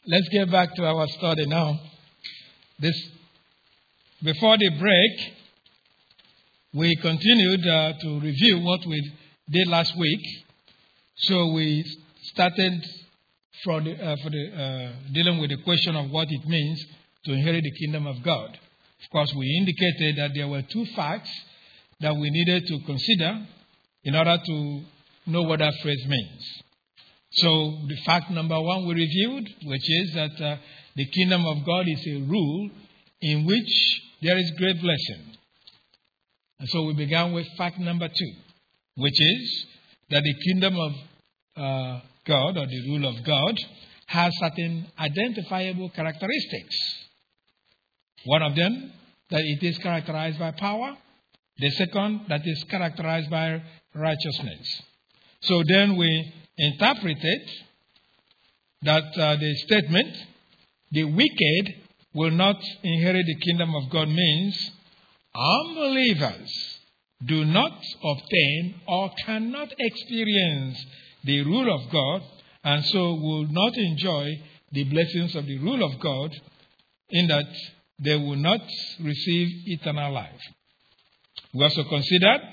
Let's get back to our study now. Before the break, we continued to review what we did last week. So we started dealing with the question of what it means to inherit the kingdom of God. Of course, we indicated that there were two facts that we needed to consider in order to know what that phrase means. So the fact number one we reviewed, which is that the kingdom of God is a rule in which there is great blessing. And so we began with fact number two, which is that the kingdom of God, or the rule of God, has certain identifiable characteristics. One of them, that it is characterized by power. The second, that is characterized by righteousness. So then we interpreted that the statement, the wicked will not inherit the kingdom of God, means unbelievers do not obtain or cannot experience the rule of God, and so will not enjoy the blessings of the rule of God, in that they will not receive eternal life. We also considered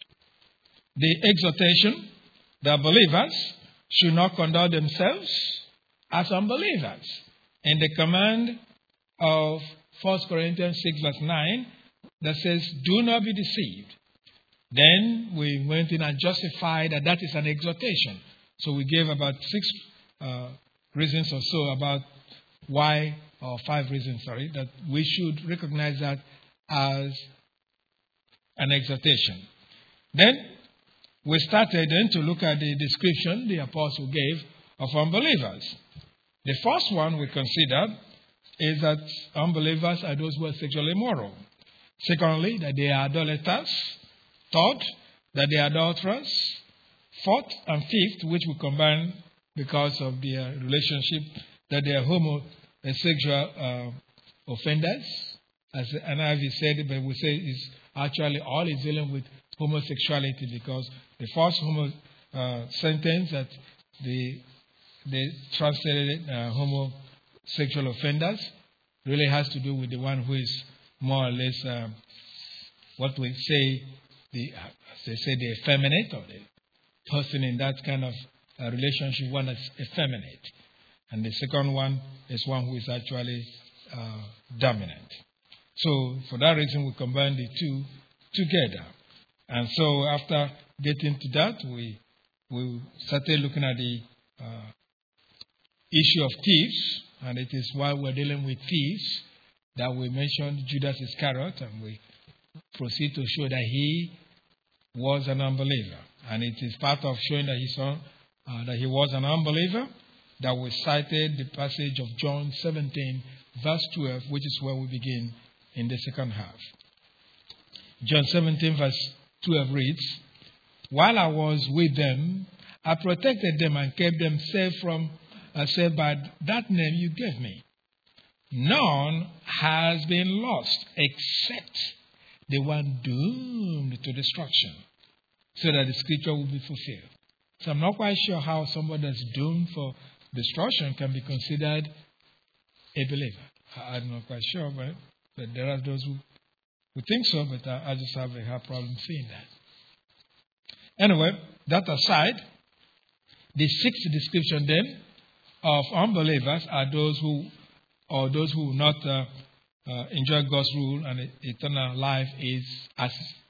the exhortation that believers should not conduct themselves as unbelievers. In the command of 1 Corinthians 6 verse 9, that says, do not be deceived. Then we went in and justified that is an exhortation. So we gave about 6 reasons or so about why, or 5 reasons, that we should recognize that as an exhortation. Then we started then to look at the description the apostle gave of unbelievers. The first one we considered is that unbelievers are those who are sexually immoral. Secondly, that they are idolaters. Third, that they are adulterers. Fourth and fifth, which we combine because of their relationship, that they are homosexual offenders. As NIV said, but we say is actually all is dealing with homosexuality, because the first sentence that they translated homosexual offenders really has to do with the one who is more or less what we say the effeminate, or the person in that kind of relationship, one that's effeminate. And the second one is one who is actually dominant. So for that reason, we combine the two together. And so after getting to that, we started looking at the issue of thieves. And it is while we're dealing with thieves that we mentioned Judas Iscariot, and we proceed to show that he was an unbeliever. And it is part of showing that he was an unbeliever that we cited the passage of John 17, verse 12, which is where we begin in the second half. John 17, verse 12 reads, while I was with them, I protected them and kept them safe by that name you gave me. None has been lost except the one doomed to destruction, so that the scripture will be fulfilled. So I'm not quite sure how somebody that's doomed for destruction can be considered a believer. I'm not quite sure, but there are those who think so, but I just have a hard problem seeing that. Anyway, that aside, the sixth description then of unbelievers are those who will not enjoy God's rule and eternal life is as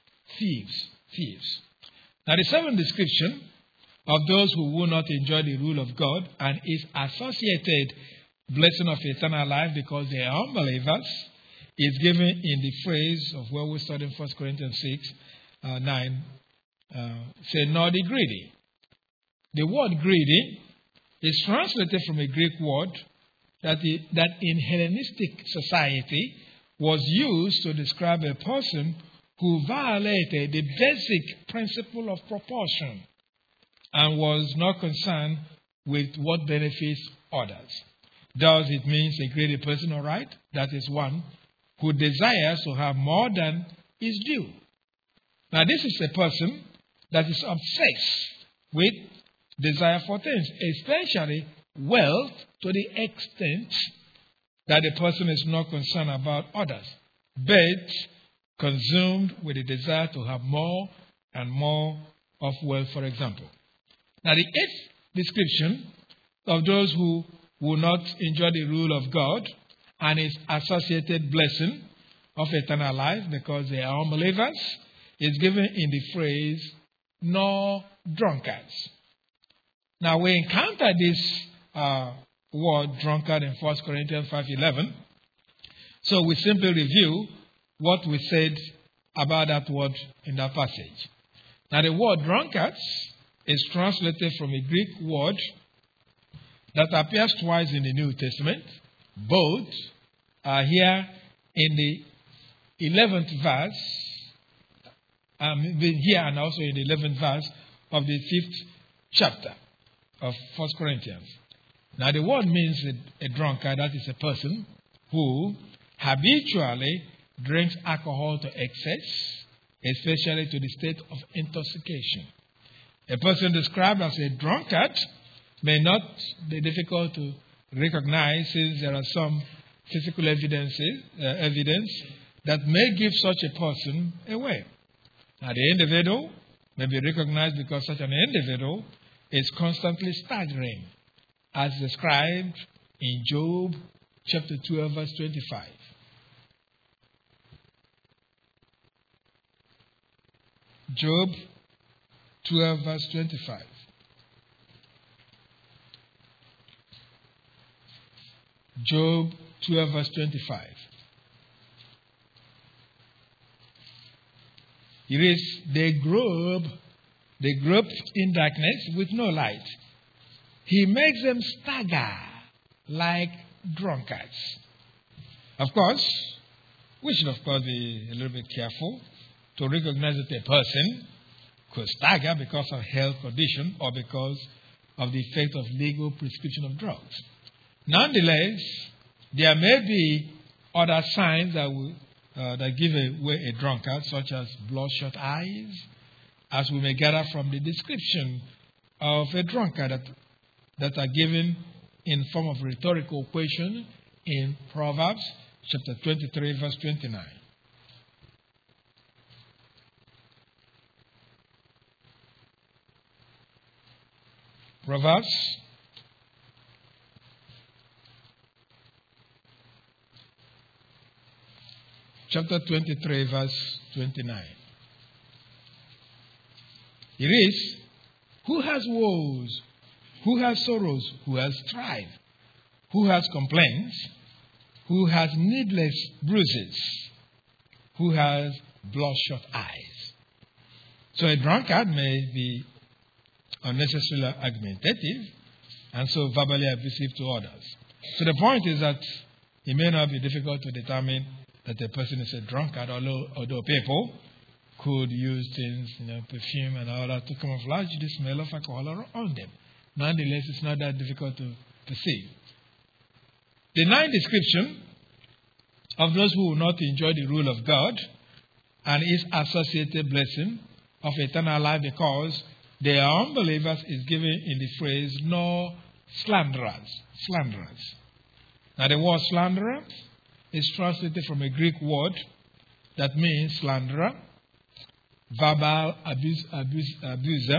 thieves. Now the seventh description of those who will not enjoy the rule of God and is associated blessing of eternal life because they are unbelievers is given in the phrase of where we studied 1 Corinthians 6, 9, say, nor the greedy. The word greedy is translated from a Greek word that in Hellenistic society was used to describe a person who violated the basic principle of proportion and was not concerned with what benefits others. Thus, it means a greedy person, all right? That is one who desires to have more than is due. Now, this is a person that is obsessed with desire for things, especially wealth to the extent that the person is not concerned about others, but consumed with the desire to have more and more of wealth, for example. Now, the eighth description of those who will not enjoy the rule of God and its associated blessing of eternal life because they are unbelievers is given in the phrase, nor drunkards. Now, we encounter this word drunkard in 1 Corinthians 5:11. So we simply review what we said about that word in that passage. Now, the word drunkards is translated from a Greek word that appears twice in the New Testament. Both are here in the 11th verse, here and also in the 11th verse of the 5th chapter of 1 Corinthians. Now, the word means a drunkard, that is a person who habitually drinks alcohol to excess, especially to the state of intoxication. A person described as a drunkard may not be difficult to recognize since there are some physical evidence that may give such a person away. Now, the individual may be recognized because such an individual is constantly staggering, as described in Job chapter 12, verse 25. Job 12, verse 25. Job 12, verse 25. It is, they grope in darkness with no light. He makes them stagger like drunkards. Of course, we should of course be a little bit careful to recognize that a person could stagger because of health condition or because of the effect of legal prescription of drugs. Nonetheless, there may be other signs that give away a drunkard, such as bloodshot eyes, as we may gather from the description of a drunkard that are given in form of rhetorical question in Proverbs chapter 23, verse 29. Proverbs chapter 23, verse 29. It is, who has woes, who has sorrows, who has strife, who has complaints, who has needless bruises, who has bloodshot eyes. So a drunkard may be unnecessarily argumentative and so verbally abusive to others. So the point is that it may not be difficult to determine that a person is a drunkard, although people could use things, perfume and all that to camouflage the smell of alcohol on them. Nonetheless, it's not that difficult to perceive. The ninth description of those who will not enjoy the rule of God and its associated blessing of eternal life because they are unbelievers is given in the phrase, nor slanderers. Slanderers. Now, the word slanderer is translated from a Greek word that means slanderer, verbal abuser,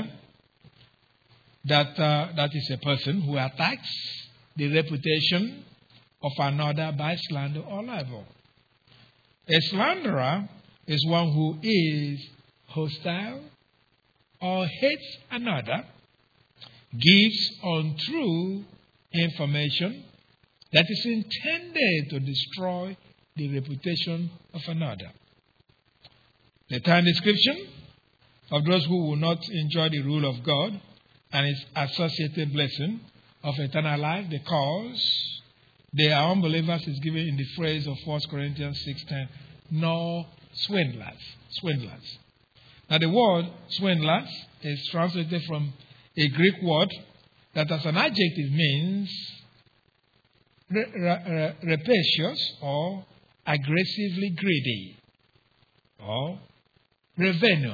that is a person who attacks the reputation of another by slander or libel. A slanderer is one who is hostile or hates another, gives untrue information that is intended to destroy the reputation of another. The 10th description of those who will not enjoy the rule of God and its associated blessing of eternal life because they are unbelievers is given in the phrase of 1 Corinthians 6:10, nor swindlers. Swindlers. Now the word swindlers is translated from a Greek word that as an adjective means rapacious or aggressively greedy or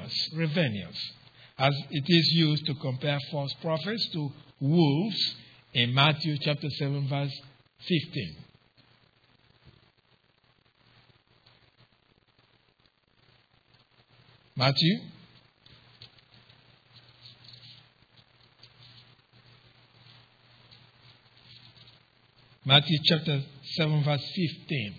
ravenous, as it is used to compare false prophets to wolves in Matthew chapter 7, verse 15. Matthew chapter 7, verse 15.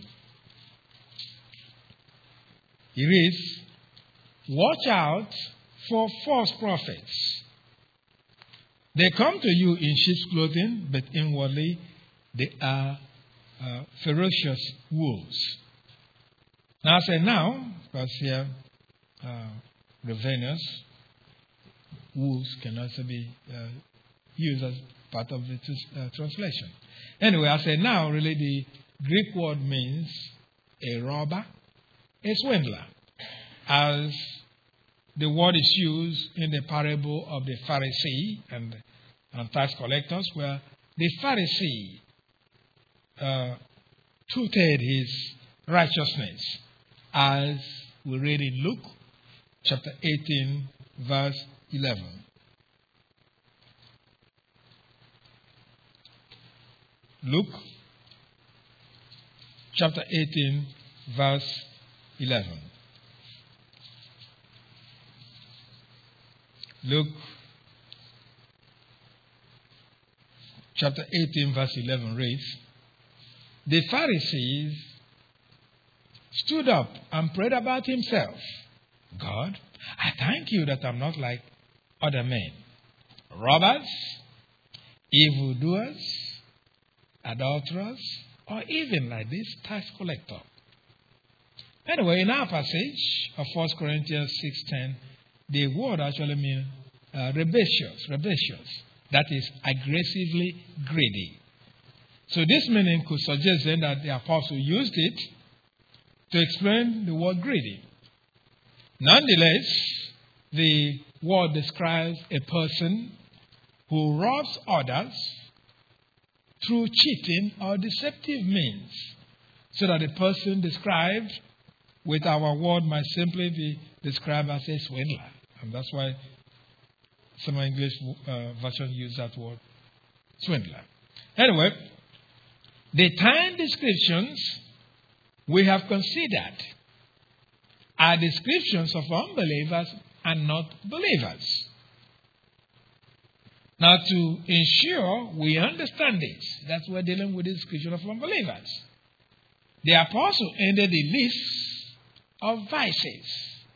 It reads, "Watch out for false prophets. They come to you in sheep's clothing, but inwardly they are ferocious wolves." Now I say now, because here ravenous wolves can also be used as part of the translation. Anyway, I say now, really the Greek word means a robber, a swindler, as the word is used in the parable of the Pharisee and tax collectors, where the Pharisee touted his righteousness, as we read in Luke chapter 18, verse 11. Luke chapter 18, verse 11. Luke chapter 18, verse 11 reads, "The Pharisees stood up and prayed about himself. 'God, I thank you that I'm not like other men, robbers, evildoers, adulterers, or even like this tax collector.'" Anyway, in our passage of 1 Corinthians 6:10, the word actually means rapacious, that is aggressively greedy. So this meaning could suggest then that the apostle used it to explain the word greedy. Nonetheless, the word describes a person who robs others through cheating or deceptive means, so that the person described with our word might simply be described as a swindler. And that's why some English versions use that word, swindler. Anyway, the 10 descriptions we have considered are descriptions of unbelievers and not believers. Now, to ensure we understand this, that's why we're dealing with the description of unbelievers. The apostle ended the list of vices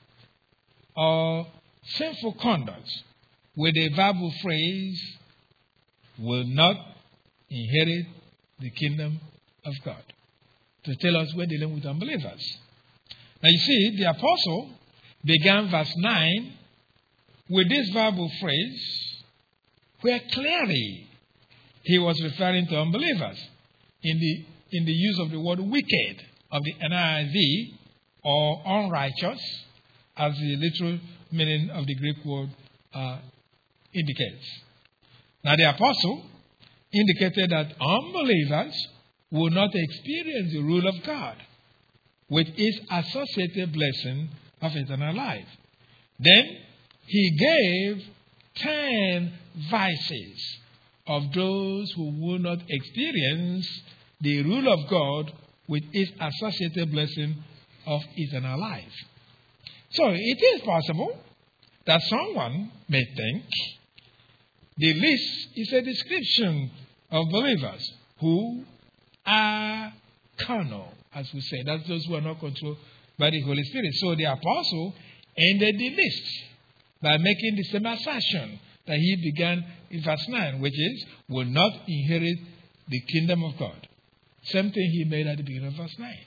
or sinful conduct with the verbal phrase, "will not inherit the kingdom of God," to tell us we're dealing with unbelievers. Now you see, the apostle began verse 9 with this verbal phrase, where clearly he was referring to unbelievers in the use of the word wicked of the NIV, or unrighteous, as the literal meaning of the Greek word indicates. Now the apostle indicated that unbelievers will not experience the rule of God with its associated blessing of eternal life. Then he gave 10 vices of those who will not experience the rule of God with its associated blessing of eternal life. So it is possible that someone may think the list is a description of believers who are carnal, as we say. That's those who are not controlled by the Holy Spirit. So the apostle ended the list by making the same assertion that he began in verse 9, which is, will not inherit the kingdom of God. Same thing he made at the beginning of verse 9.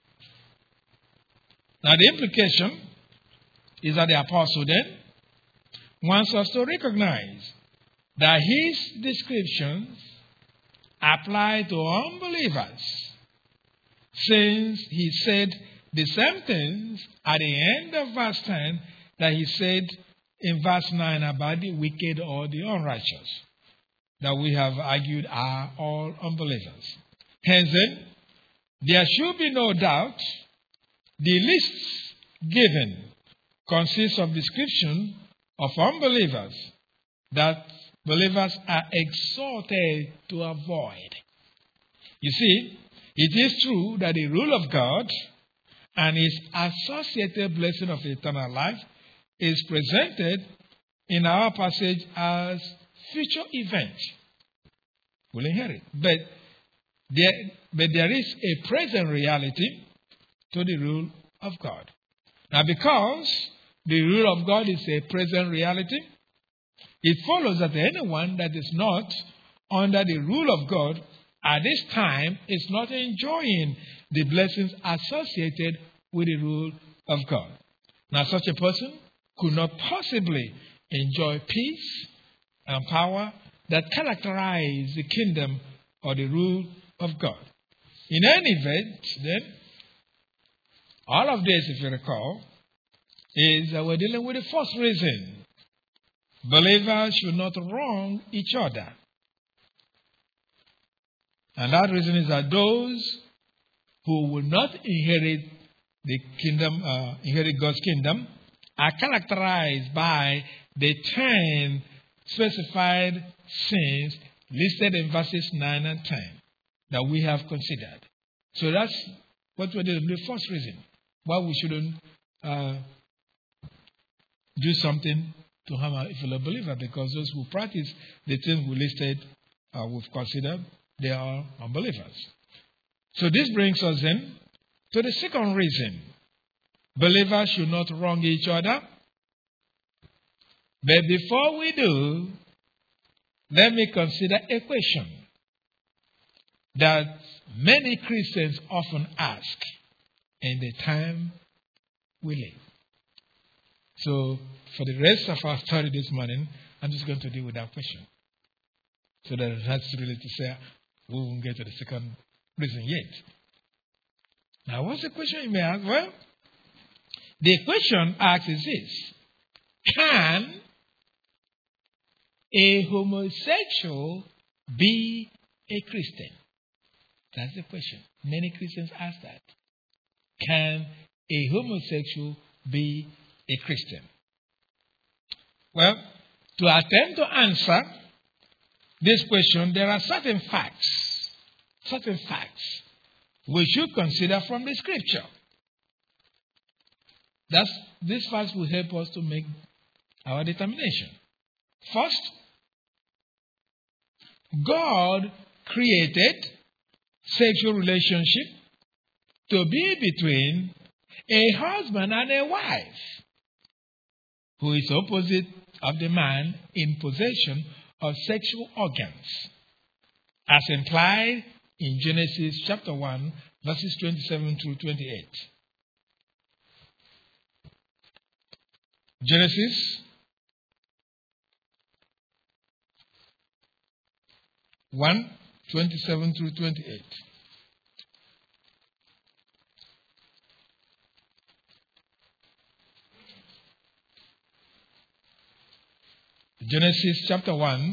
Now the implication is that the apostle then wants us to recognize that his descriptions apply to unbelievers, since he said the same things at the end of verse 10 that he said in verse 9 about the wicked or the unrighteous, that we have argued are all unbelievers. Hence then, there should be no doubt the lists given consists of description of unbelievers, that believers are exhorted to avoid. You see, it is true that the rule of God and its associated blessing of eternal life is presented in our passage as future events. We'll inherit. But there is a present reality to the rule of God. Now, because the rule of God is a present reality, it follows that anyone that is not under the rule of God at this time is not enjoying the blessings associated with the rule of God. Now, such a person could not possibly enjoy peace and power that characterize the kingdom or the rule of God. In any event, then, all of this, if you recall, is that we're dealing with the first reason. Believers should not wrong each other. And that reason is that those who will not inherit the kingdom, inherit God's kingdom, are characterized by the 10 specified sins listed in verses 9 and 10 that we have considered. So that's what we're doing. The first reason why we shouldn't do something to harm a fellow believer, because those who practice the things we listed, we've considered, they are unbelievers. So this brings us in to the second reason. Believers should not wrong each other. But before we do, let me consider a question that many Christians often ask in the time we live. So, for the rest of our study this morning, I'm just going to deal with that question. So that that's really to say, we won't get to the second reason yet. Now, what's the question you may ask? Well, the question asked is this: can a homosexual be a Christian? That's the question. Many Christians ask that. Can a homosexual be a Christian? Well, to attempt to answer this question, there are certain facts we should consider from the scripture. These facts will help us to make our determination. First, God created sexual relationship to be between a husband and a wife, who is opposite of the man in possession of sexual organs, as implied in Genesis chapter 1, verses 27 through 28. Genesis 1, 27 through 28. Genesis chapter 1,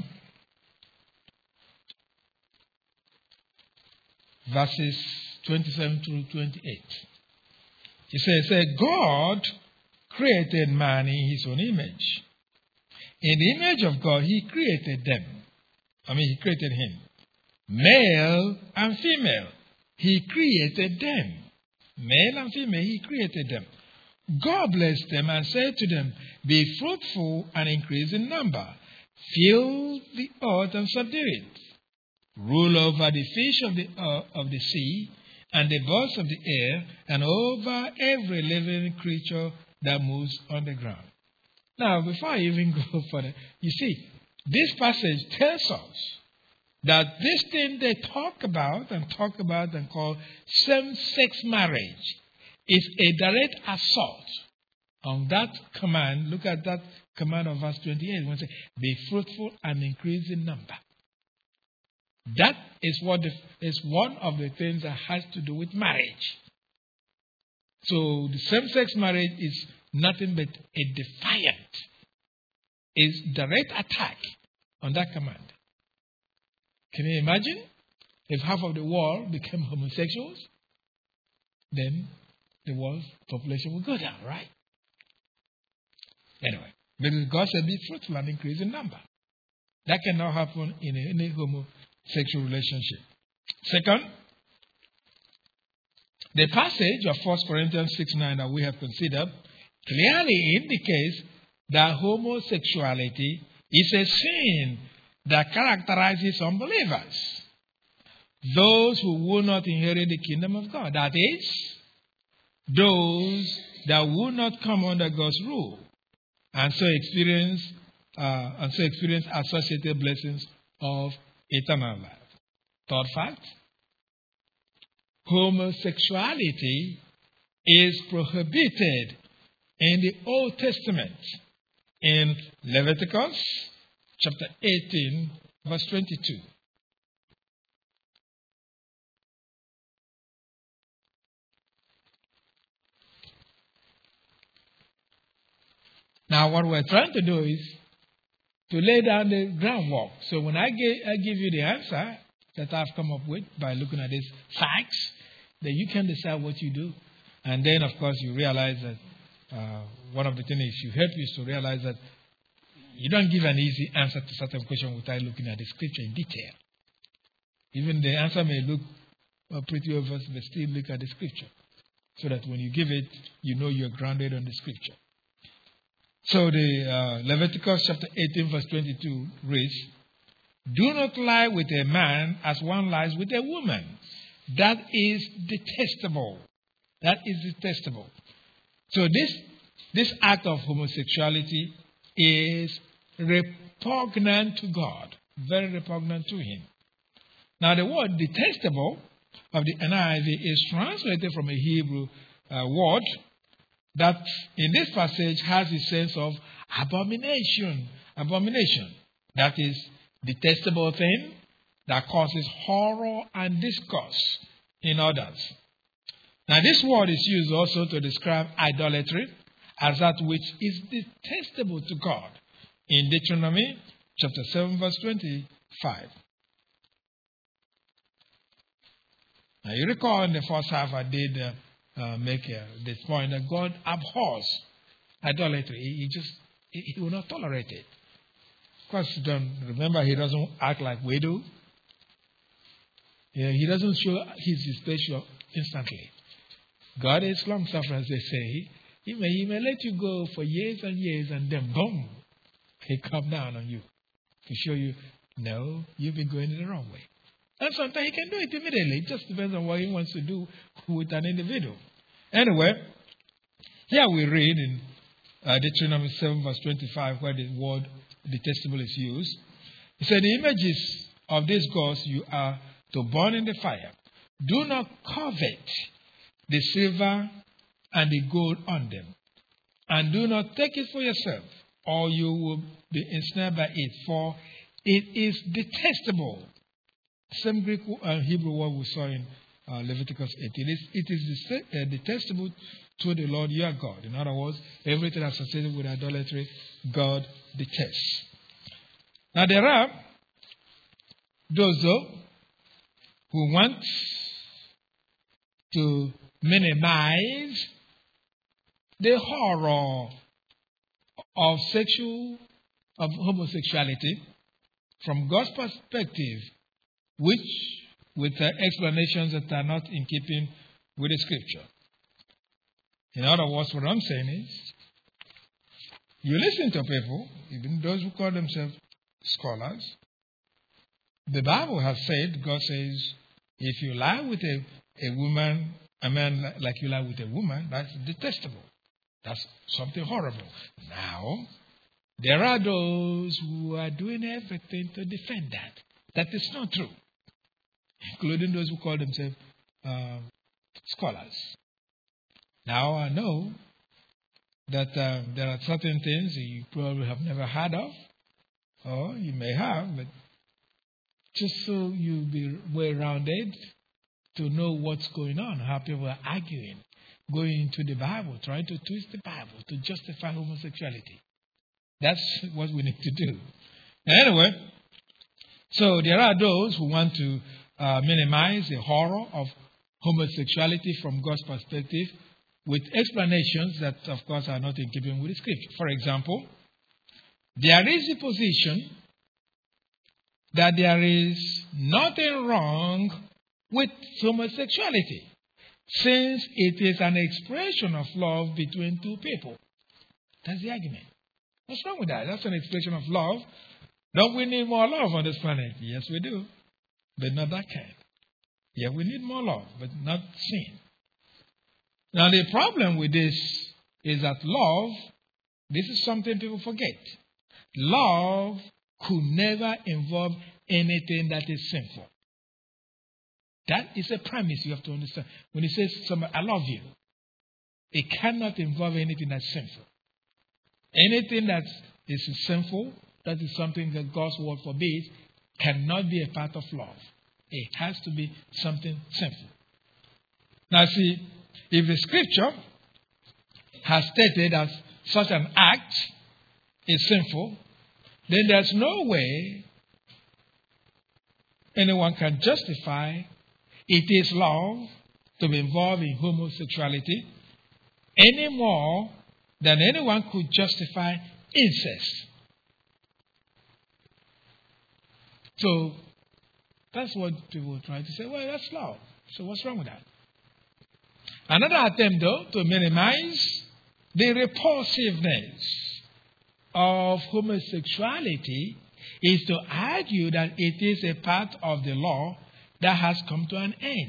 verses 27 through 28. It says, God created man in his own image. In the image of God, he created them. He created him. Male and female, he created them. Male and female, he created them. God blessed them and said to them, be fruitful and increase in number. Fill the earth and subdue it. Rule over the fish of the sea and the birds of the air and over every living creature that moves on the ground. Now, before I even go further, you see, this passage tells us that this thing they talk about and call same-sex marriage is a direct assault on that command. Look at that command of verse 28. When it says, be fruitful and increase in number. That is one of the things that has to do with marriage. So the same-sex marriage is nothing but a defiant, is direct attack on that command. Can you imagine if half of the world became homosexuals? Then the world's population will go down, right? Anyway, because God said be fruitful and increase in number. That cannot happen in any homosexual relationship. Second, the passage of 1 Corinthians 6:9 that we have considered clearly indicates that homosexuality is a sin that characterizes unbelievers, those who will not inherit the kingdom of God. That is, those that will not come under God's rule and so experience associated blessings of eternal life. Third fact, homosexuality is prohibited in the Old Testament in Leviticus chapter 18, verse 22. Now, what we're trying to do is to lay down the groundwork. So when I give you the answer that I've come up with by looking at these facts, then you can decide what you do. And then, of course, you realize that one of the things it should help you is to realize that you don't give an easy answer to certain questions without looking at the scripture in detail. Even the answer may look pretty obvious, but still look at the scripture. So that when you give it, you know you're grounded on the scripture. So the Leviticus chapter 18 verse 22 reads, "Do not lie with a man as one lies with a woman. That is detestable." That is detestable. So this act of homosexuality is repugnant to God, very repugnant to Him. Now the word detestable of the NIV is translated from a Hebrew word that in this passage has the sense of abomination. Abomination. That is detestable thing that causes horror and disgust in others. Now this word is used also to describe idolatry as that which is detestable to God in Deuteronomy chapter 7 verse 25. Now you recall in the first half I did make this point that God abhors idolatry. He will not tolerate it. Of course, remember, He doesn't act like we do. He doesn't show His displeasure instantly. God is long-suffering, as they say. He may let you go for years and years, and then boom, He comes down on you to show you, no, you've been going in the wrong way. And sometimes He can do it immediately. It just depends on what He wants to do with an individual. Anyway, here we read in Deuteronomy 7 verse 25 where the word detestable is used. He said, "The images of these gods you are to burn in the fire. Do not covet the silver and the gold on them. And do not take it for yourself, or you will be ensnared by it, for it is detestable." Same Greek Hebrew word we saw in Leviticus 18. It is detestable to the Lord your God. In other words, everything associated with idolatry, God detests. Now there are those who want to minimize the horror of homosexuality from God's perspective, which with explanations that are not in keeping with the scripture. In other words, what I'm saying is, you listen to people, even those who call themselves scholars. The Bible has said, God says, if you lie with a woman, a man like you lie with a woman, that's detestable. That's something horrible. Now, there are those who are doing everything to defend that. That is not true. Including those who call themselves scholars. Now, I know that there are certain things you probably have never heard of, or you may have, but just so you'll be well-rounded to know what's going on, how people are arguing, going into the Bible, trying to twist the Bible to justify homosexuality. That's what we need to do. Anyway, so there are those who want to minimize the horror of homosexuality from God's perspective with explanations that, of course, are not in keeping with the scripture. For example, there is a position that there is nothing wrong with homosexuality, since it is an expression of love between two people. That's the argument. What's wrong with that? That's an expression of love. Don't we need more love on this planet? Yes, we do. But not that kind. Yeah, we need more love, but not sin. Now, the problem with this is that love, this is something people forget. Love could never involve anything that is sinful. That is a premise you have to understand. When he says, I love you, it cannot involve anything that's sinful. Anything that is sinful, that is something that God's word forbids, cannot be a part of love. It has to be something sinful. Now see, if the scripture has stated that such an act is sinful, then there's no way anyone can justify it is love to be involved in homosexuality any more than anyone could justify incest. So that's what people try to say. Well, that's love. So what's wrong with that? Another attempt, though, to minimize the repulsiveness of homosexuality is to argue that it is a part of the law that has come to an end.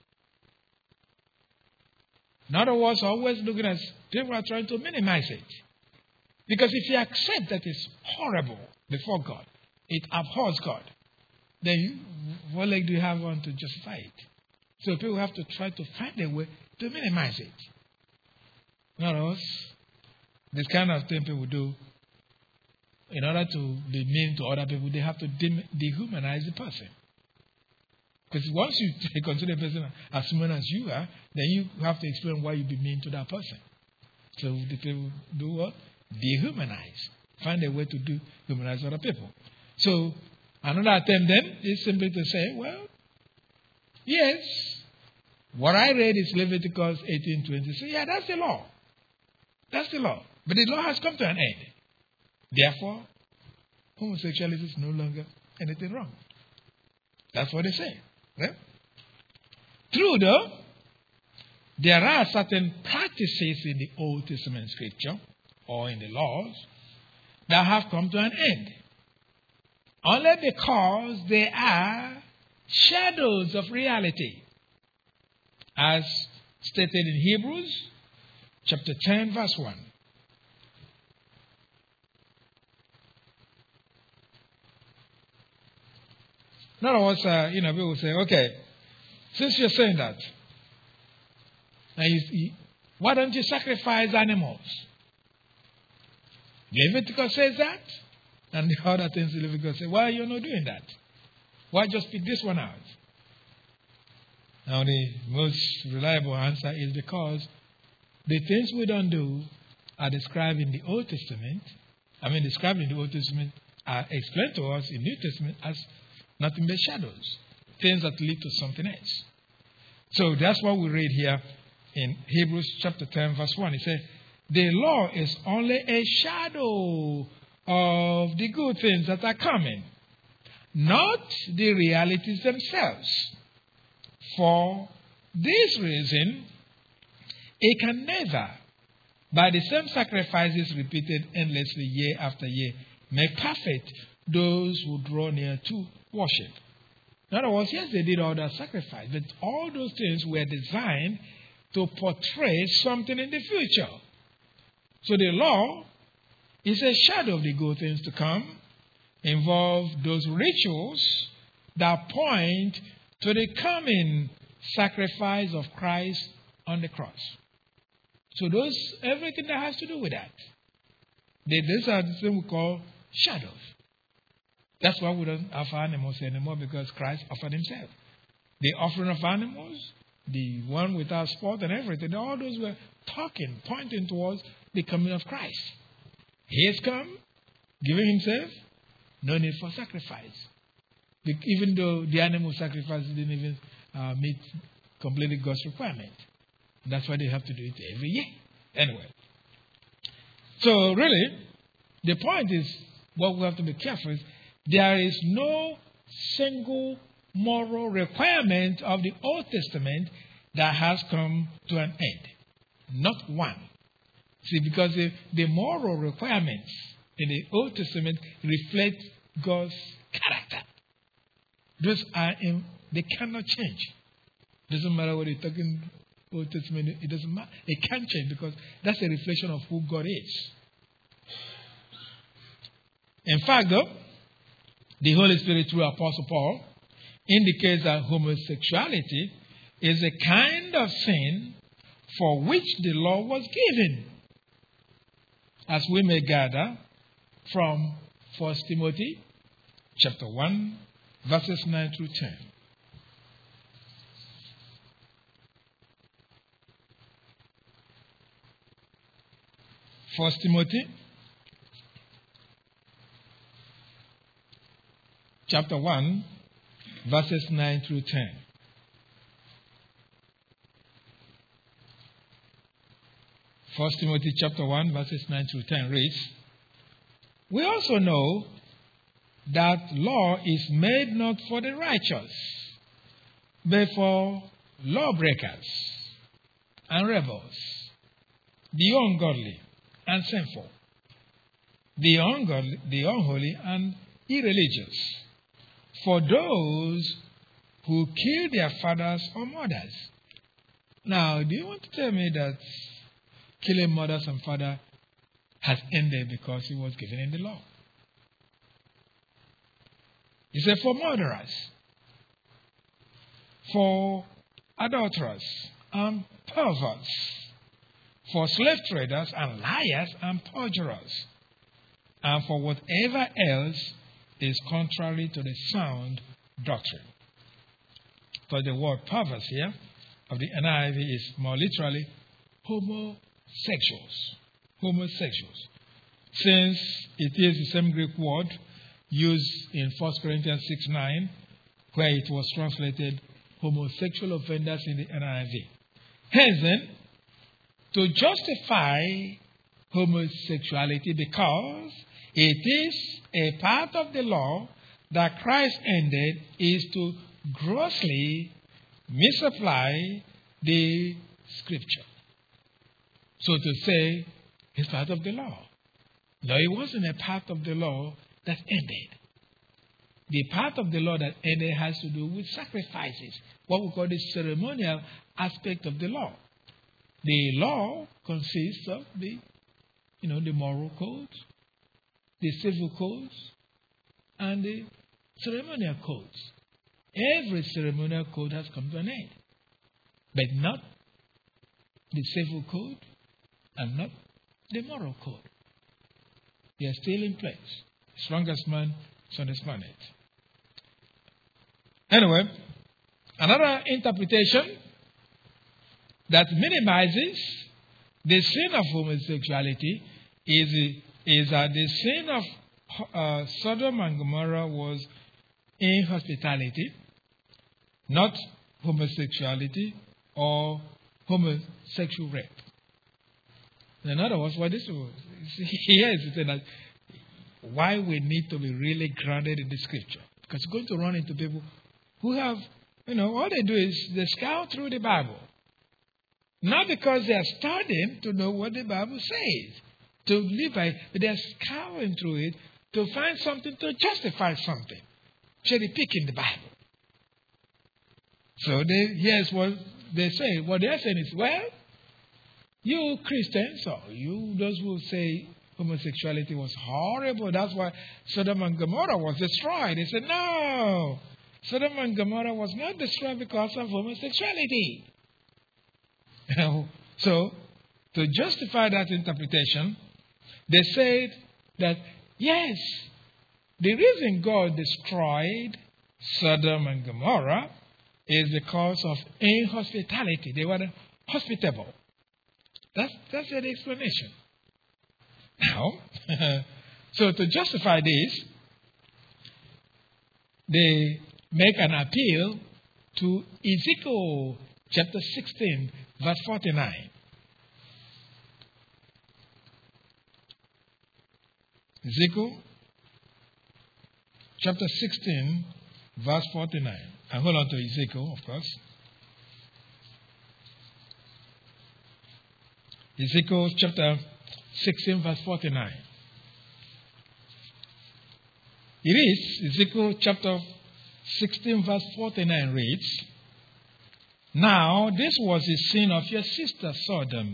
In other words, always looking at people are trying to minimize it. Because if you accept that it's horrible before God, it abhors God, then what leg do you have on to justify it? So people have to try to find a way to minimize it. In other words, this kind of thing people do, in order to be mean to other people, they have to dehumanize the person. Because once you consider a person as human as you are, then you have to explain why you be mean to that person. So the people do what? Dehumanize. Find a way to dehumanize other people. So another attempt then is simply to say, well, yes, what I read is Leviticus 18:20. So yeah, that's the law. That's the law. But the law has come to an end. Therefore, homosexuality is no longer anything wrong. That's what they say. Right? True though, there are certain practices in the Old Testament scripture or in the laws that have come to an end. Only because they are shadows of reality. As stated in Hebrews chapter 10 verse 1. In other words, people say, okay, since you're saying that, why don't you sacrifice animals? Leviticus says that, and the other things Leviticus say, why are you not doing that? Why just pick this one out? Now, the most reliable answer is because the things we don't do are described in the Old Testament. Described in the Old Testament are explained to us in the New Testament as nothing but shadows, things that lead to something else. So that's what we read here in Hebrews chapter 10, verse 1. It says, the law is only a shadow of the good things that are coming, not the realities themselves. For this reason, it can never, by the same sacrifices repeated endlessly year after year, make perfect those who draw near to worship. In other words, yes, they did all that sacrifice, but all those things were designed to portray something in the future. So the law is a shadow of the good things to come, involve those rituals that point to the coming sacrifice of Christ on the cross. So everything that has to do with that. These are the things we call shadows. That's why we don't offer animals anymore, because Christ offered himself. The offering of animals, the one without spot and everything, all those were pointing towards the coming of Christ. He has come, giving himself, no need for sacrifice. Even though the animal sacrifice didn't even meet completely God's requirement. That's why they have to do it every year. Anyway. So really, the point is, what we have to be careful is, there is no single moral requirement of the Old Testament that has come to an end. Not one. See, because the moral requirements in the Old Testament reflect God's character. Those are they cannot change. Doesn't matter what you're talking Old Testament, it doesn't matter. It can't change because that's a reflection of who God is. In fact, though, the Holy Spirit through Apostle Paul indicates that homosexuality is a kind of sin for which the law was given, as we may gather from 1 Timothy chapter 1, verses 9 through 10. 1 Timothy chapter 1, verses 9 through 10. 1 Timothy chapter 1, verses 9 through 10 reads, "We also know that law is made not for the righteous, but for lawbreakers and rebels, the ungodly and sinful, the unholy and irreligious, for those who kill their fathers or mothers." Now, do you want to tell me that killing mothers and fathers has ended because it was given in the law? He said, for murderers, for adulterers and perverts, for slave traders and liars and perjurers, and for whatever else is contrary to the sound doctrine. So the word perverse here of the NIV is more literally homosexuals. Homosexuals. Since it is the same Greek word used in 1 Corinthians 6:9, where it was translated homosexual offenders in the NIV. Hence then, to justify homosexuality because it is a part of the law that Christ ended is to grossly misapply the scripture. So to say, it's part of the law. No, it wasn't a part of the law that ended. The part of the law that ended has to do with sacrifices, what we call the ceremonial aspect of the law. The law consists of the moral codes, the civil codes, and the ceremonial codes. Every ceremonial code has come to an end, but not the civil code and not the moral code. They are still in place. The strongest man is on this planet. Anyway, another interpretation that minimizes the sin of homosexuality is that the sin of Sodom and Gomorrah was inhospitality, not homosexuality or homosexual rape. In other words, what this was, here is that why we need to be really grounded in the scripture. Because you're going to run into people who have, all they do is they scout through the Bible. Not because they are studying to know what the Bible says, to live by, but they are scouring through it to find something to justify something. Cherry picking the Bible. So here's what they say. What they're saying is, well, you Christians, or you those who say homosexuality was horrible, that's why Sodom and Gomorrah was destroyed. They said, no, Sodom and Gomorrah was not destroyed because of homosexuality. So, to justify that interpretation, they said that, yes, the reason God destroyed Sodom and Gomorrah is because of inhospitality. They were hospitable. That's the explanation. Now, so to justify this, they make an appeal to Ezekiel chapter 16, verse 49. Ezekiel chapter 16, verse 49. And hold on to Ezekiel, of course. Ezekiel chapter 16, verse 49. It is, Ezekiel chapter 16, verse 49 reads, Now this was the sin of your sister Sodom.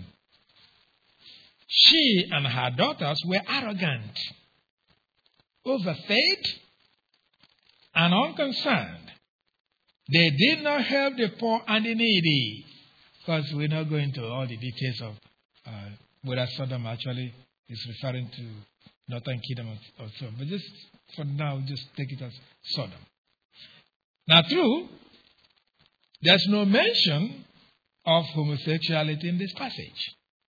She and her daughters were arrogant, overfed, and unconcerned. They did not help the poor and the needy. Of course, we're not going into all the details of whether Sodom actually is referring to northern kingdom or so. But just for now, just take it as Sodom. Now, true, there's no mention of homosexuality in this passage.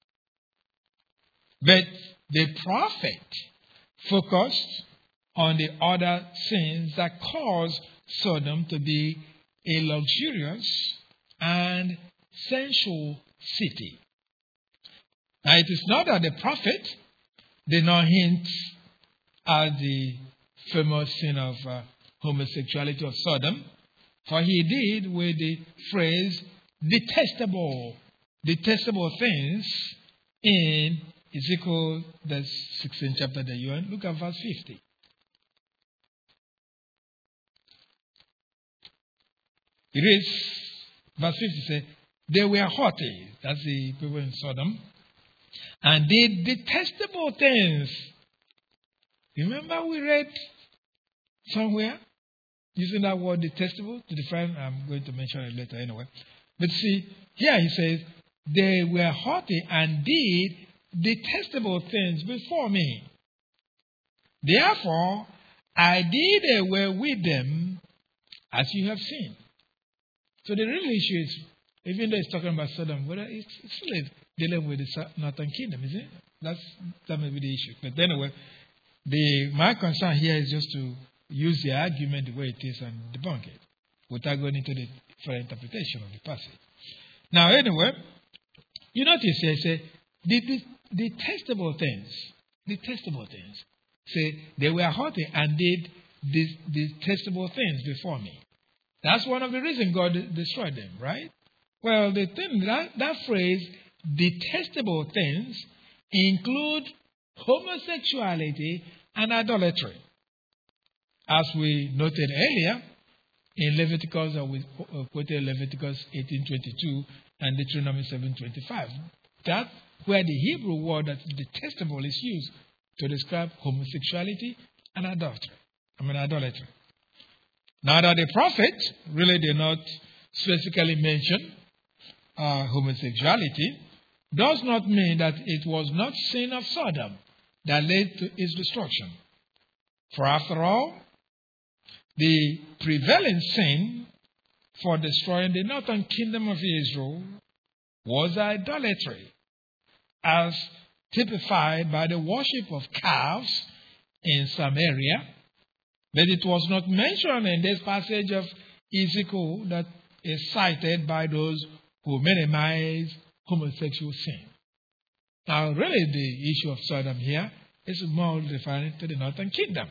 But the prophet focused on the other sins that caused Sodom to be a luxurious and sensual city. Now, it is not that the prophet did not hint at the famous sin of homosexuality of Sodom, for he did with the phrase detestable things in Ezekiel, the 16th chapter that you are in. Look at verse 50. It is, verse 50 says, they were haughty, that's the people in Sodom, and did detestable things. Remember we read somewhere using that word detestable to define, I'm going to mention it later anyway. But see, here he says, they were haughty and did detestable things before me. Therefore, I did away with them as you have seen. So the real issue is, even though it's talking about Sodom, whether it's still dealing with the northern kingdom, isn't it? That may be the issue. But anyway, my concern here is just to use the argument the way it is and debunk it, without going into the full interpretation of the passage. Now, anyway, you notice here, say, detestable things. Say, they were haughty and did detestable things before me. That's one of the reasons God destroyed them, right? Well, the thing, that phrase, detestable things, include homosexuality and idolatry. As we noted earlier, in Leviticus, we quoted Leviticus 18:22 and Deuteronomy 7:25. That's where the Hebrew word that detestable is used to describe homosexuality and idolatry. Now that the prophet really did not specifically mention homosexuality, does not mean that it was not sin of Sodom that led to its destruction. For after all, the prevailing sin for destroying the northern kingdom of Israel was idolatry, as typified by the worship of calves in Samaria. But it was not mentioned in this passage of Ezekiel that is cited by those who minimize homosexual sin. Now, really, the issue of Sodom here is more referring to the northern kingdom.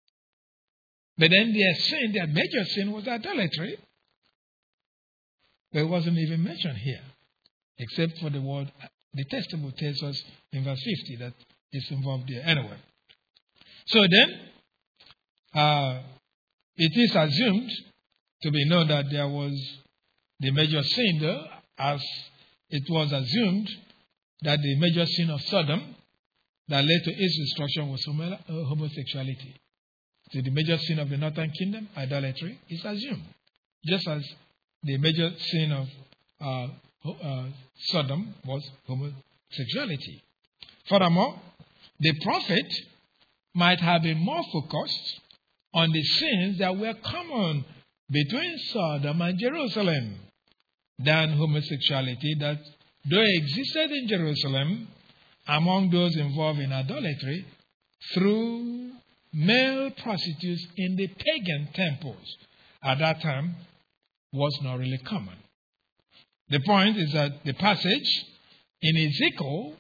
But then their major sin was idolatry. But it wasn't even mentioned here, except for the word detestable tells us in verse 50 that it's involved there. Anyway, so then, it is assumed to be known that there was the major sin there, as it was assumed that the major sin of Sodom that led to its destruction was homosexuality. So the major sin of the northern kingdom, idolatry, is assumed, just as the major sin of Sodom was homosexuality. Furthermore, the prophet might have been more focused on the sins that were common between Sodom and Jerusalem than homosexuality that, though it existed in Jerusalem among those involved in idolatry through male prostitutes in the pagan temples at that time, was not really common. The point is that the passage in Ezekiel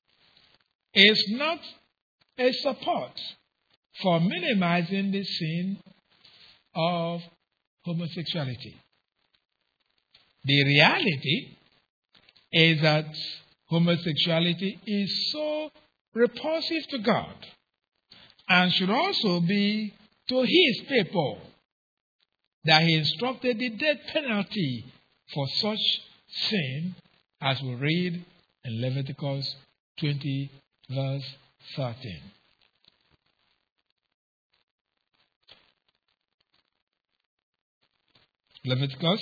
is not a support for minimizing the sin of homosexuality. The reality is that homosexuality is so repulsive to God and should also be to his people that he instructed the death penalty for such sin, as we read in Leviticus 20 verse 13. Leviticus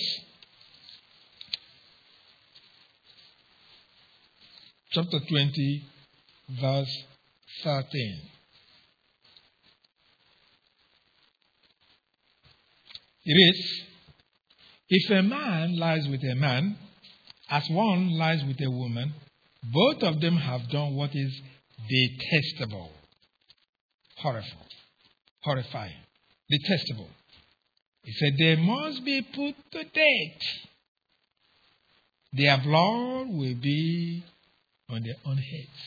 chapter 20 verse 13. It is, if a man lies with a man, as one lies with a woman, both of them have done what is detestable. Horrifying. Detestable. He said they must be put to death. Their blood will be on their own heads.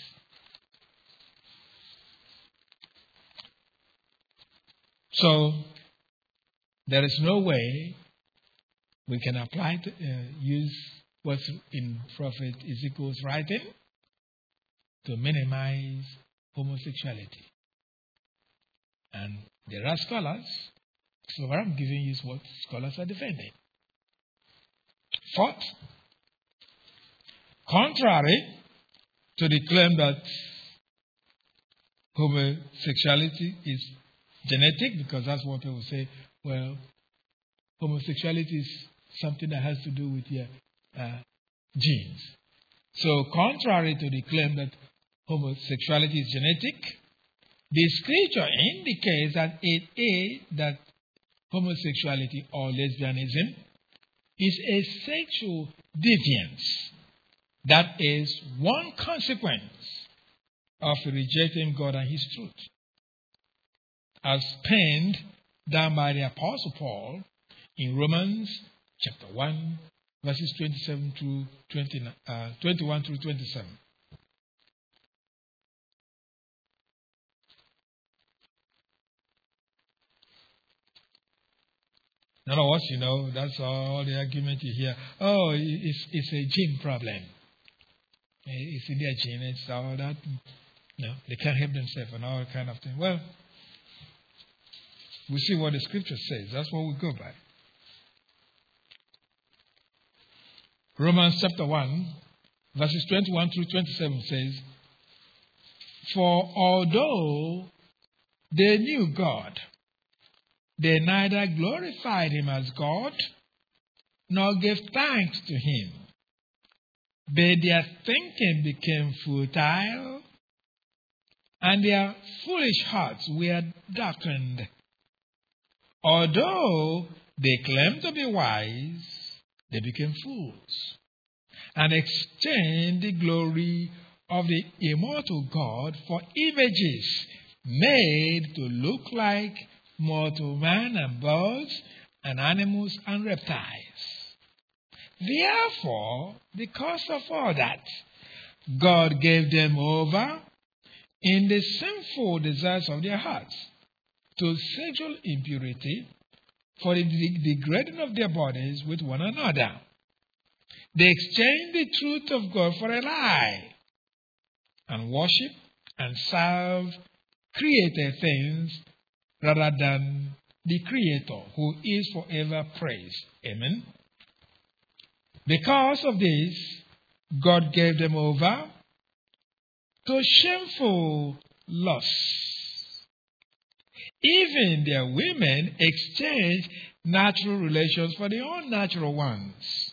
So, there is no way we can apply to use what's in Prophet Ezekiel's writing to minimize homosexuality. And there are scholars, so what I'm giving you is what scholars are defending. Fourth, contrary to the claim that homosexuality is genetic, because that's what people say, well, homosexuality is something that has to do with your genes. So, contrary to the claim that homosexuality is genetic, the scripture indicates that homosexuality or lesbianism is a sexual deviance. That is one consequence of rejecting God and his truth, as penned down by the Apostle Paul in Romans chapter 1, verses 21 through 27. In other words, that's all the argument you hear. Oh, it's a gene problem. It's in their gene, it's all that. They can't help themselves and all kind of thing. Well, we see what the scripture says. That's what we go by. Romans chapter 1, verses 21 through 27 says, for although they knew God, they neither glorified him as God, nor gave thanks to him. But their thinking became futile, and their foolish hearts were darkened. Although they claimed to be wise, they became fools, and exchanged the glory of the immortal God for images made to look like mortal man and birds and animals and reptiles. Therefore, because of all that, God gave them over in the sinful desires of their hearts to sexual impurity, for the degrading of their bodies with one another. They exchanged the truth of God for a lie, and worship and serve created things rather than the Creator, who is forever praised. Amen. Because of this, God gave them over to shameful lusts. Even their women exchanged natural relations for their unnatural ones.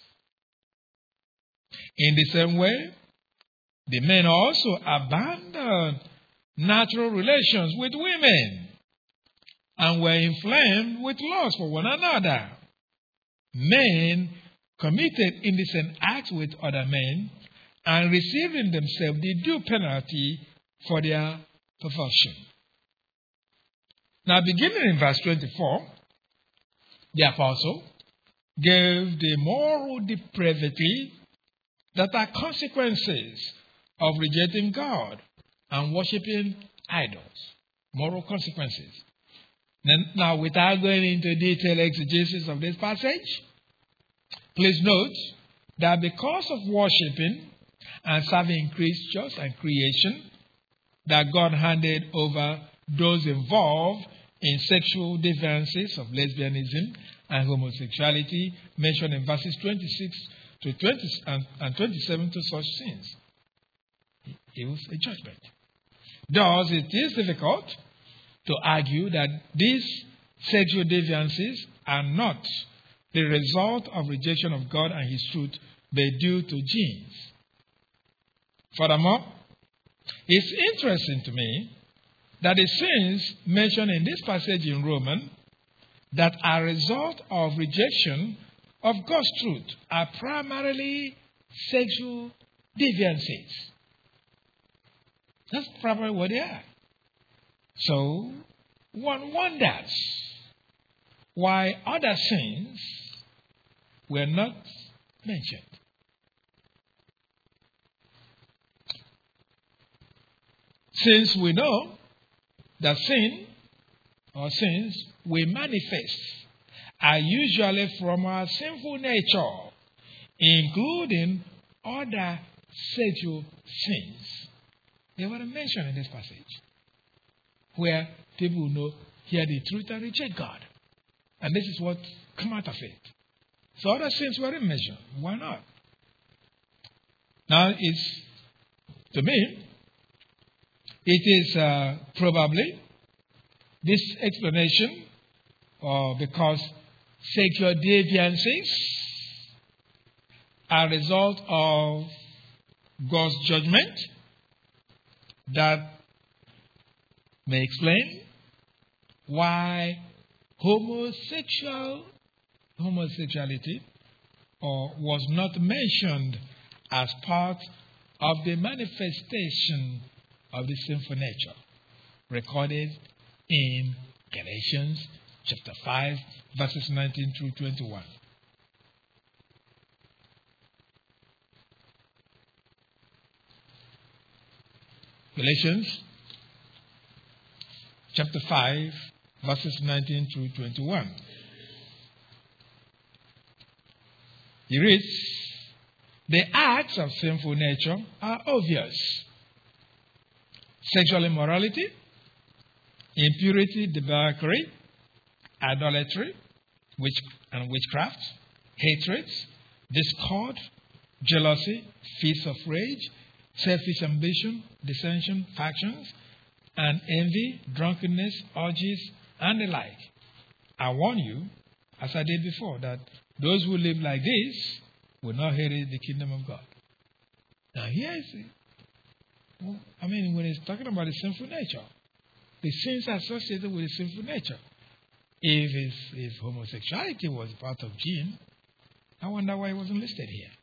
In the same way, the men also abandoned natural relations with women and were inflamed with lust for one another. Men committed indecent acts with other men and received in themselves the due penalty for their perversion. Now, beginning in verse 24, the apostle gave the moral depravity that are consequences of rejecting God and worshiping idols. Moral consequences. Now, without going into detailed exegesis of this passage, please note that because of worshipping and serving creatures and creation, that God handed over those involved in sexual deviances of lesbianism and homosexuality mentioned in verses 26 to 20 and 27 to such sins. It was a judgment. Thus, it is difficult to argue that these sexual deviances are not the result of rejection of God and His truth, but due to genes. Furthermore, it's interesting to me that the sins mentioned in this passage in Romans that are a result of rejection of God's truth are primarily sexual deviances. That's primarily what they are. So, one wonders why other sins were not mentioned. Since we know that sin or sins we manifest are usually from our sinful nature, including other sexual sins. They were mentioned in this passage, where people know, hear the truth and reject God. And this is what come out of it. So other sins were mentioned. Why not? Now, to me, it is probably this explanation, because sexual deviances are a result of God's judgment, that may explain why homosexuality was not mentioned as part of the manifestation of the sinful nature recorded in Galatians chapter 5, verses 19 through 21. Galatians chapter 5, verses 19 through 21. He reads, "The acts of sinful nature are obvious: sexual immorality, impurity, debauchery, idolatry, witchcraft, hatred, discord, jealousy, fits of rage, selfish ambition, dissension, factions, and envy, drunkenness, orgies, and the like. I warn you, as I did before, that those who live like this will not inherit the kingdom of God." Now here is it. When it's talking about the sinful nature, the sins associated with the sinful nature. If homosexuality was part of gene, I wonder why it wasn't listed here.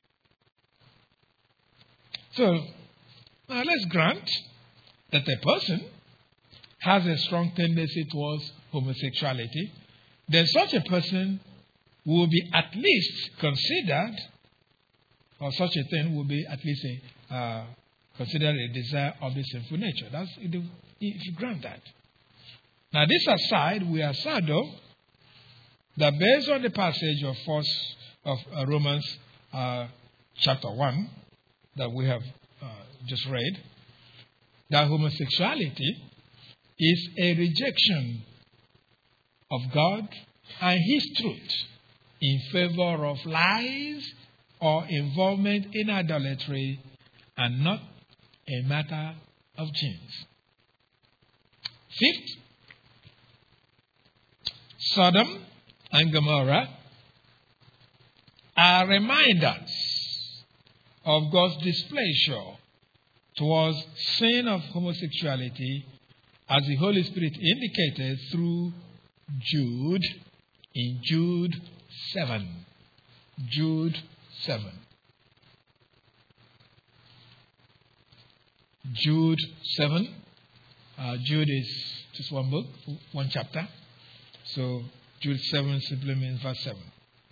So, now let's grant that a person has a strong tendency towards homosexuality, then such a person will be at least considered, or such a thing will be at least considered a desire of the sinful nature. That's if you grant that. Now, this aside, we assert though that based on the passage of Romans chapter 1 that we have just read, that homosexuality is a rejection of God and His truth in favor of lies or involvement in idolatry, and not a matter of genes. Fifth, Sodom and Gomorrah are reminders of God's displeasure towards sin of homosexuality, as the Holy Spirit indicated through Jude in Jude 7. Jude 7. Jude 7. Jude is just one book, one chapter. So Jude 7 simply means verse 7.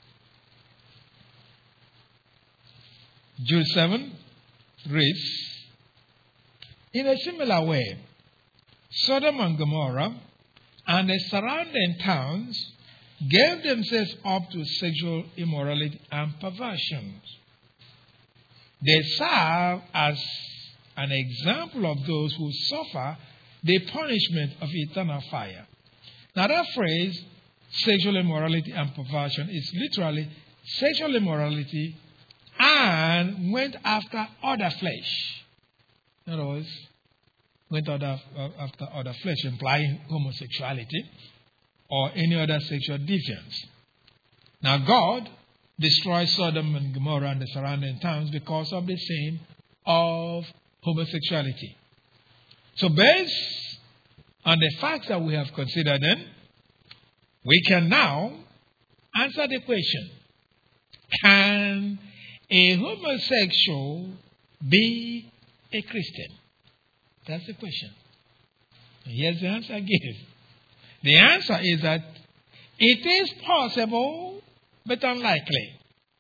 Jude 7 reads, "In a similar way, Sodom and Gomorrah and the surrounding towns gave themselves up to sexual immorality and perversions. They serve as an example of those who suffer the punishment of eternal fire. Now that phrase, sexual immorality and perversion, is literally sexual immorality and went after other flesh. In other words, went after other flesh, implying homosexuality or any other sexual deviance. Now God destroyed Sodom and Gomorrah and the surrounding towns because of the sin of homosexuality. So based on the facts that we have considered then, we can now answer the question, can a homosexual be a Christian? That's the question. And here's the answer I give. The answer is that it is possible, but unlikely.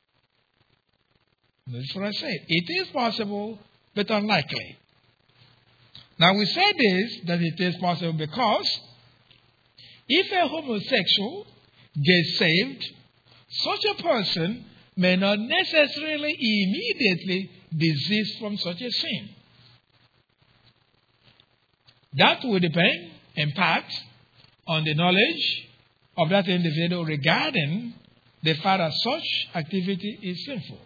That's what I said. It is possible, but unlikely. Now we say this, that it is possible because if a homosexual gets saved, such a person may not necessarily immediately desist from such a sin. That will depend, in part, on the knowledge of that individual regarding the fact that such activity is sinful.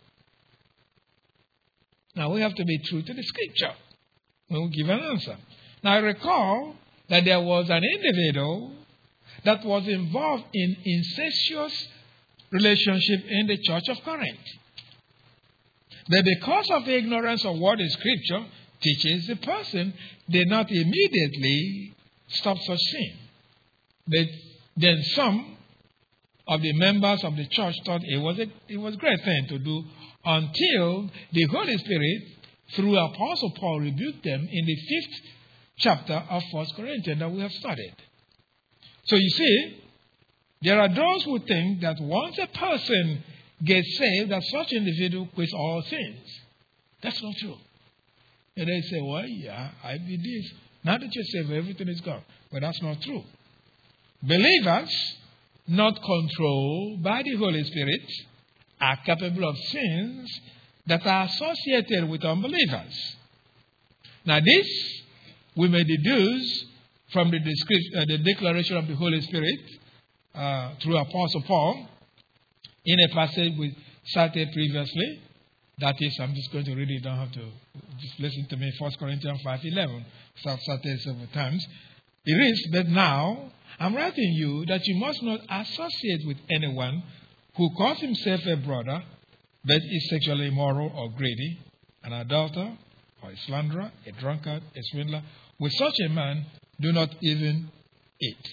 Now we have to be true to the scripture when we give an answer. Now I recall that there was an individual that was involved in incestuous relationship in the church of Corinth. But because of ignorance of what the scripture teaches, the person did not immediately stop such sin. But then some of the members of the church thought it was a great thing to do until the Holy Spirit, through Apostle Paul, rebuked them in the 5th chapter of 1 Corinthians that we have studied. So you see, there are those who think that once a person gets saved, that such individual quits all sins. That's not true. And they say, well, yeah, I did this. Now that you're saved, everything is gone. But that's not true. Believers, not controlled by the Holy Spirit, are capable of sins that are associated with unbelievers. Now this we may deduce from the declaration of the Holy Spirit through Apostle Paul in a passage we cited previously. That is, I'm just going to read it, you don't have to just listen to me. 1 Corinthians 5:11. So I've cited several times. It is, but now I'm writing you that you must not associate with anyone who calls himself a brother, but is sexually immoral or greedy, an adulterer or a slanderer, a drunkard, a swindler. With such a man, do not even eat.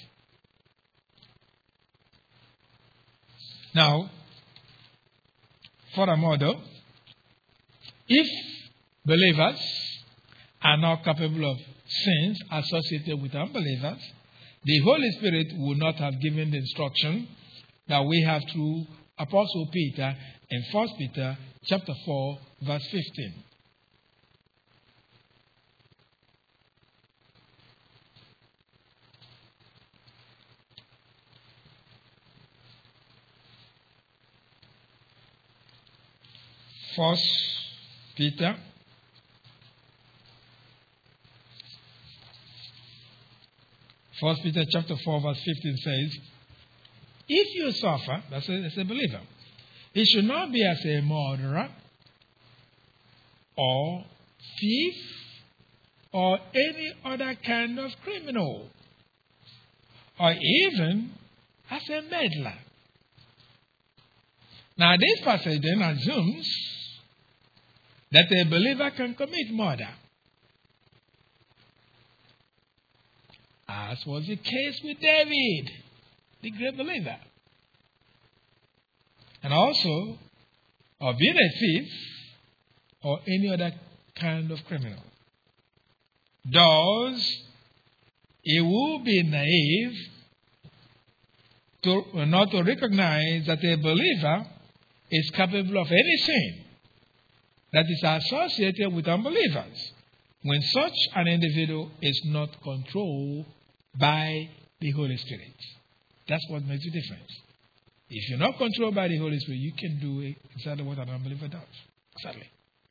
Now, furthermore though, if believers are not capable of sins associated with unbelievers, the Holy Spirit would not have given the instruction that we have through Apostle Peter in 1 Peter chapter 4, verse 15. First Peter chapter 4 verse 15 says, if you suffer, that's a believer, it should not be as a murderer or thief or any other kind of criminal or even as a meddler. Now this passage then assumes that a believer can commit murder, as was the case with David, the great believer. And also, of being a thief or any other kind of criminal. Thus, it would be naive not to recognize that a believer is capable of any sin that is associated with unbelievers when such an individual is not controlled by the Holy Spirit. That's what makes the difference. If you're not controlled by the Holy Spirit, you can do exactly what an unbeliever does. Exactly.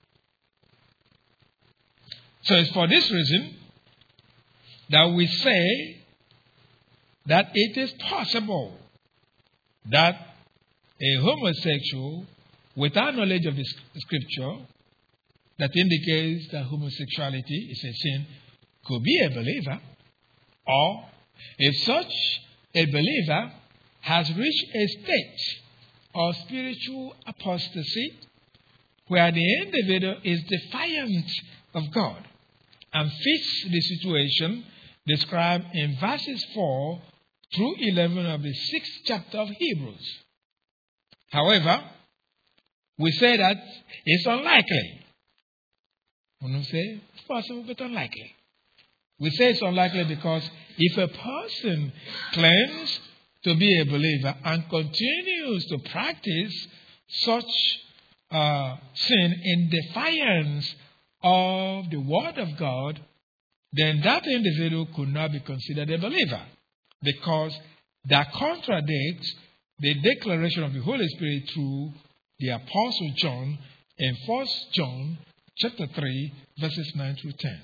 So it's for this reason that we say that it is possible that a homosexual, without knowledge of the scripture that indicates that homosexuality is a sin, could be a believer, or if such a believer has reached a state of spiritual apostasy where the individual is defiant of God and fits the situation described in verses 4 through 11 of the 6th chapter of Hebrews. However, we say that it's unlikely. We don't say it's possible, but unlikely. We say it's unlikely because if a person claims to be a believer and continues to practice such sin in defiance of the Word of God, then that individual could not be considered a believer, because that contradicts the declaration of the Holy Spirit through the Apostle John in 1 John chapter 3, verses 9 through 10.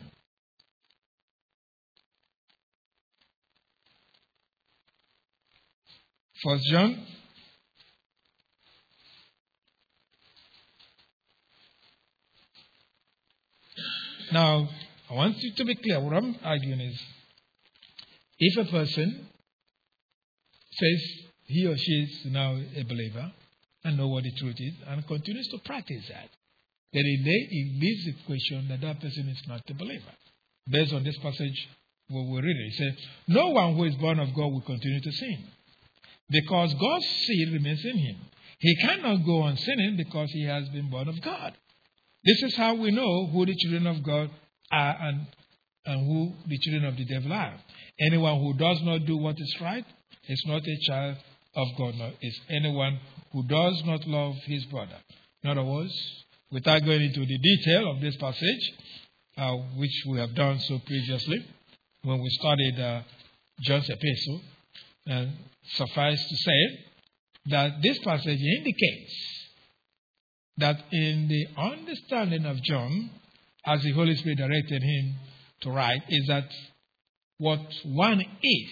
First John Now, I want you to be clear. What I'm arguing is, if a person says he or she is now a believer and know what the truth is and continues to practice that, then it leaves the question that that person is not a believer. Based on this passage, what we read, it says, no one who is born of God will continue to sin, because God's seed remains in him. He cannot go on sinning because he has been born of God. This is how we know who the children of God are and who the children of the devil are. Anyone who does not do what is right is not a child of God. No, it's anyone who does not love his brother. In other words, without going into the detail of this passage, which we have done so previously when we studied John's epistle, suffice to say that this passage indicates that in the understanding of John, as the Holy Spirit directed him to write, is that what one is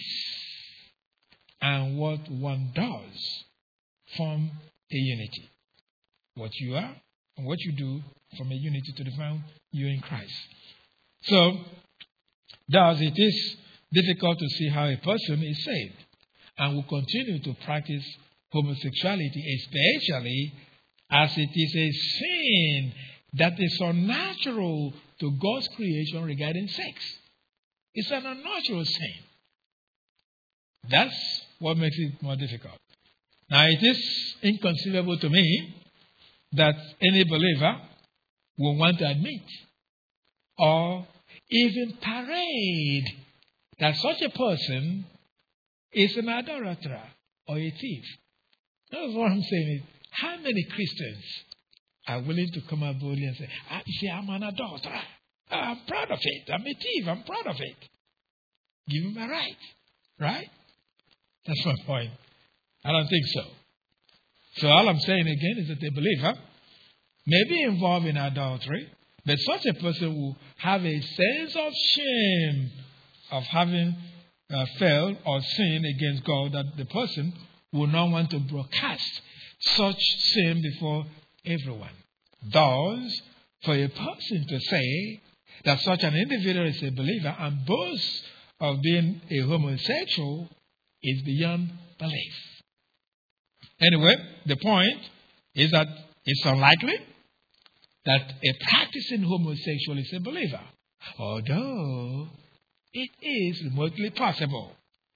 and what one does form a unity. What you are and what you do form a unity to define you in Christ. So, thus it is difficult to see how a person is saved and will continue to practice homosexuality, especially as it is a sin that is unnatural to God's creation regarding sex. It's an unnatural sin. That's what makes it more difficult. Now, it is inconceivable to me that any believer will want to admit or even parade that such a person is an adulterer or a thief. That's what I'm saying. How many Christians are willing to come out boldly and say, I'm an adulterer. I'm proud of it. I'm a thief. I'm proud of it. Give him a right. Right? That's my point. I don't think so. So all I'm saying again is that a believer may be involved in adultery, but such a person will have a sense of shame of having failed or sinned against God, that the person will not want to broadcast such sin before everyone. Thus, for a person to say that such an individual is a believer and boast of being a homosexual is beyond belief. Anyway, the point is that it's unlikely that a practicing homosexual is a believer, although it is remotely possible.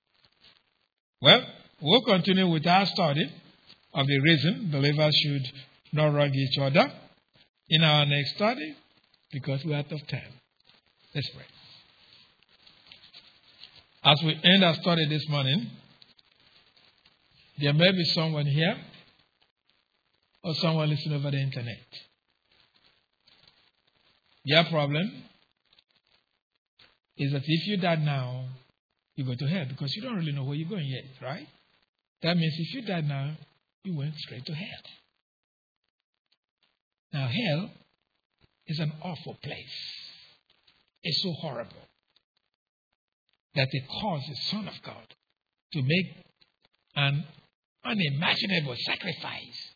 Well, we'll continue with our study of the reason believers should not wrong each other in our next study, because we're out of time. Let's pray. As we end our study this morning, there may be someone here or someone listening over the internet. Your problem is that if you die now, you go to hell because you don't really know where you're going yet, right? That means if you die now, you went straight to hell. Now, hell is an awful place. It's so horrible that it caused the Son of God to make an unimaginable sacrifice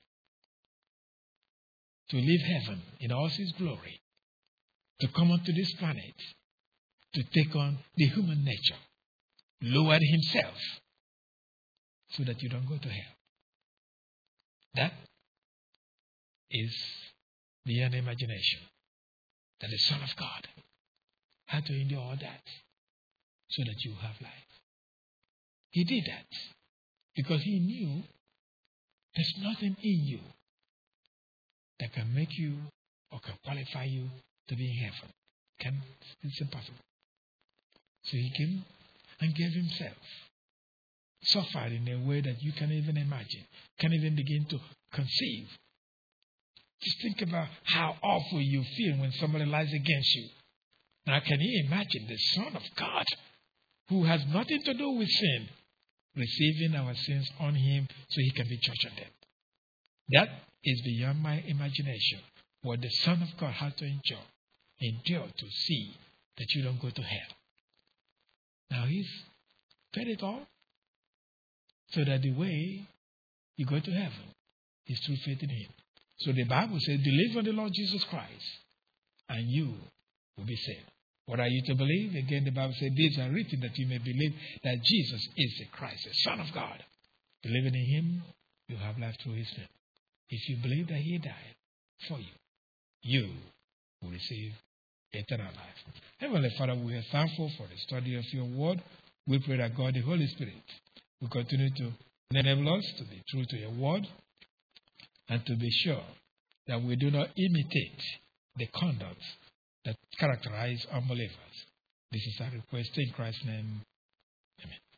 to leave heaven in all its glory, to come onto this planet, to take on the human nature, lowered himself so that you don't go to hell. That is beyond imagination, that the Son of God had to endure all that so that you have life. He did that because he knew there's nothing in you that can make you or can qualify you to be in heaven. It's impossible. So he came and gave himself, suffered in a way that you can't even imagine, can't even begin to conceive. Just think about how awful you feel when somebody lies against you. Now, can you imagine the Son of God, who has nothing to do with sin, receiving our sins on him so he can be judged on them? That is beyond my imagination, what the Son of God had to endure to see that you don't go to hell. Now, he's paid it all so that the way you go to heaven is through faith in him. So the Bible says, believe on the Lord Jesus Christ, and you will be saved. What are you to believe? Again, the Bible says, these are written that you may believe that Jesus is the Christ, the Son of God. Believing in him, you have life through his name. If you believe that he died for you, you will receive eternal life. Heavenly Father, we are thankful for the study of your word. We pray that God, the Holy Spirit, will continue to enable us to be true to your word and to be sure that we do not imitate the conduct that characterize unbelievers. This is our request in Christ's name. Amen.